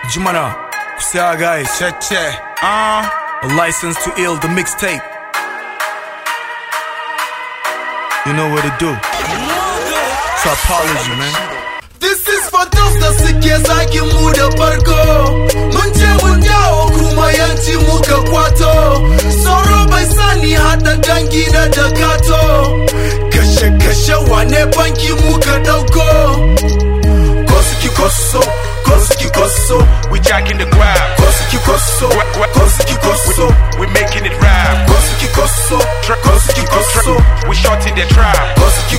Jumana, Kusia guys, check. A license to ill, the mixtape. You know what to do. It's an apology, man. This is for those da suke zagin mu da farko. Mun je mun dawo kuma yanci muka kwato. Sauro bai sani hada dangi da dakato. Kashe wane banki muka dauko. Kosuki, we jacking the ground. Kosuki, we making it rap. Kosuki, we shorting the trap. Kosuki,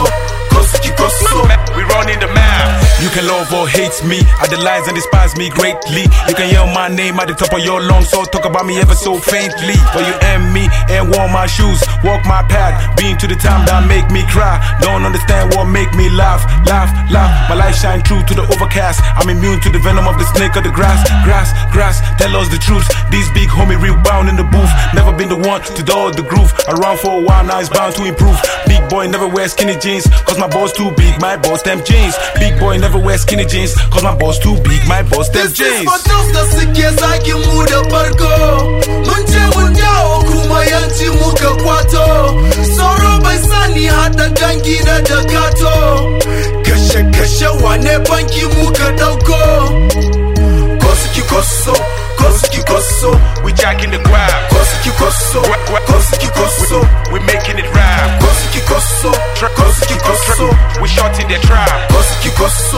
we running the map. You can love or hate me, idolize and despise me greatly. You can yell my name at the top of your lungs, so talk about me ever so faintly. But you and me and wear my shoes, walk my path, been to the time that make me cry. Don't understand what make me laugh. My light shine through to the overcast. I'm immune to the venom of the snake of the grass. Tell us the truth. This big homie real bound in the booth. Never been the one to dull the groove. Around for a while now, it's bound to improve. Big boy never wear skinny jeans, cause my balls too big, my balls them jeans. Big boy never wear skinny jeans, cause my balls too big, my balls them jeans. This is for those da suke zagin mu da farko. Mun je mun dawo kuma yanci muka kwato. Sauro bai sani hada dangi da dakato. Kashe wane banki muka dauko. Kosuki, we jacking the ground. Kosuki, we making it rap. Kosuki, we shorting the trap. Kosuki,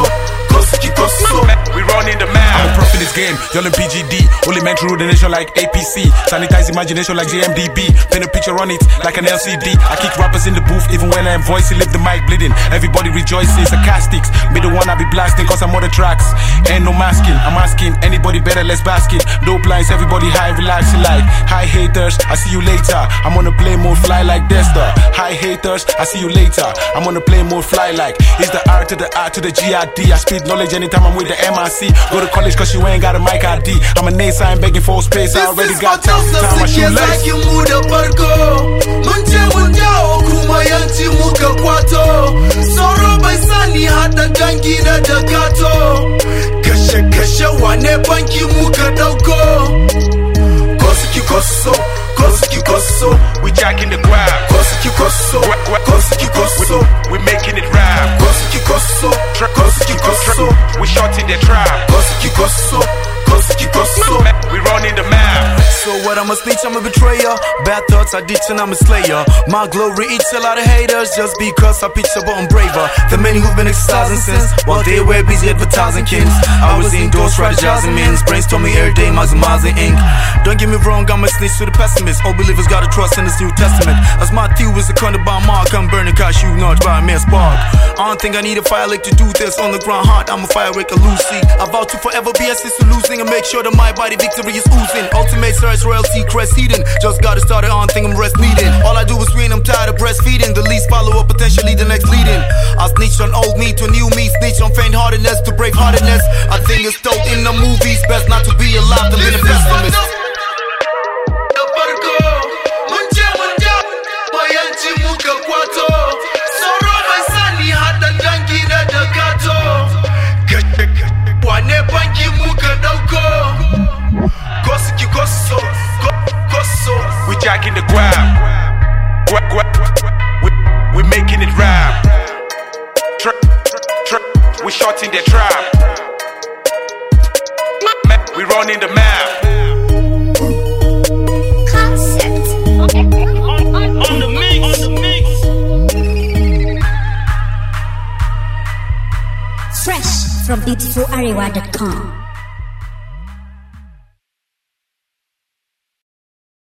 we running the map. I'm a prof in this game, y'all in PGD. Only meant to rule the nation like APC. Sanitize imagination like JMDB. Paint a picture on it like an LCD. I kick rappers in the booth even when I'm voicing, leave the mic bleeding. Everybody rejoicing, sarcastics. Be the one I be blasting cause I'm on the tracks. Ain't no masking, I'm asking anybody better, let's bask it. Dope lines, everybody high, relaxing like. Hi haters, I see you later. I'm on a play mode, fly like Desta. Hi haters, I see you later. I'm on a play mode, fly like. It's the R to the R to the GID. I speed knowledge anytime I'm with the MIC. Go to college cause you ain't got a mic ID. I'm a name sign begging for space. I already got time to tie my shoelace. Mun je mun dawo kuma yanci muka kwato. Sauro bai sani hada dangi da dakato. Kashe wane banki muka dauko. Kosuki, we jacking the ground. Kosuki, we making it rap. Kosuki, we shorting the trap. Kosuki, we running the map. So what, I'm a snitch, I'm a betrayer. Bad thoughts I ditch and I'm a slayer. My glory eats a lot of haters just because I pitch a button braver. The many who've been exercising since, while they were busy advertising kins. I was indoors strategizing mins, brainstorming every day, maximizing ink. Don't get me wrong, I'm a snitch to the pessimist. All believers gotta trust in this New Testament. As my theory is a kind of by mark, I'm burning cash, you not by a mere spark. I don't think I need a fire like to do this. On the ground hard, I'm a fire raker Lucy. I vow to forever be a sister losing and make sure that my body victory is oozing. Ultimate search, royalty, crest heating. Just got it started, I don't think I'm rest needing. All I do is win, I'm tired of breastfeeding. The least follow up, potentially the next leading. I snitched on old me to new me, snitched on faint-heartedness to brave-heartedness. I think it's dope in the movies, best not to be alive than be a pessimist. We jacking the ground. We making it rap. We shorting the trap. We running the map. Concept. On the mix. Fresh from beautifularewa.com.